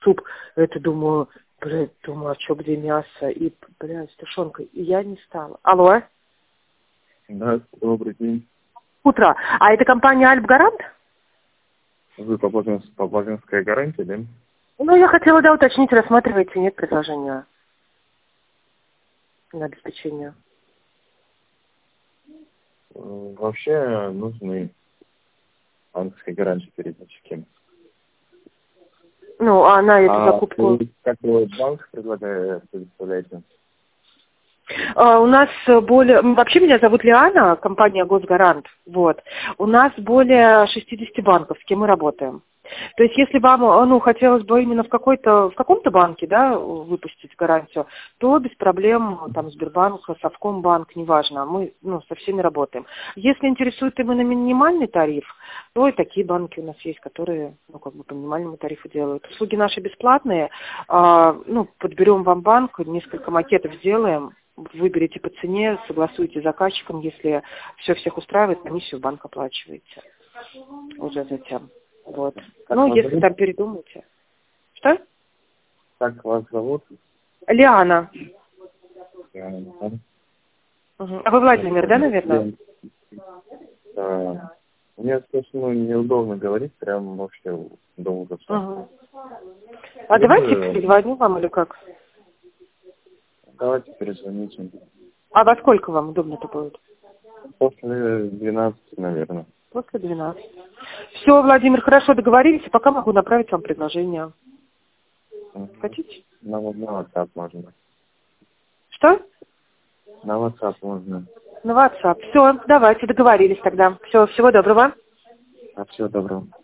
суп. Это думаю, а что, где мясо? И, с тушенкой. И я не стала. Алло? Да, добрый день. Утро. А это компания Альпгарант? Вы по Бабинской гарантии, да? Ну, я хотела, да, уточнить, рассматриваете, нет предложения на обеспечение. Вообще нужны банковские гарантии передатчики. Ну, а на эту закупку? Какой банк предоставляете? У нас вообще меня зовут Лиана, компания Госгарант, вот. У нас более 60 банков, с кем мы работаем. То есть, если вам, хотелось бы именно в каком-то банке, да, выпустить гарантию, то без проблем, там, Сбербанк, Совкомбанк, неважно, мы, со всеми работаем. Если интересует именно минимальный тариф, то и такие банки у нас есть, которые, по минимальному тарифу делают. Услуги наши бесплатные, подберем вам банк, несколько макетов сделаем, выберите по цене, согласуйте с заказчиком, если все всех устраивает, комиссию в банк оплачиваете уже затем. Вот. Если там передумаете. Что? Как вас зовут? Лиана. Лиана. Угу. А вы Владимир, да, наверное? Да. Мне, собственно, неудобно говорить, прям вообще долго. Угу. А давайте перезвоню вам или как? Давайте перезвоните. А во сколько вам удобно-то будет? После 12, наверное. После 12. Все, Владимир, хорошо, договорились, пока могу направить вам предложение. Хотите? На WhatsApp можно. Что? На WhatsApp можно. На WhatsApp. Все, давайте, договорились тогда. Все, всего доброго. Всего доброго.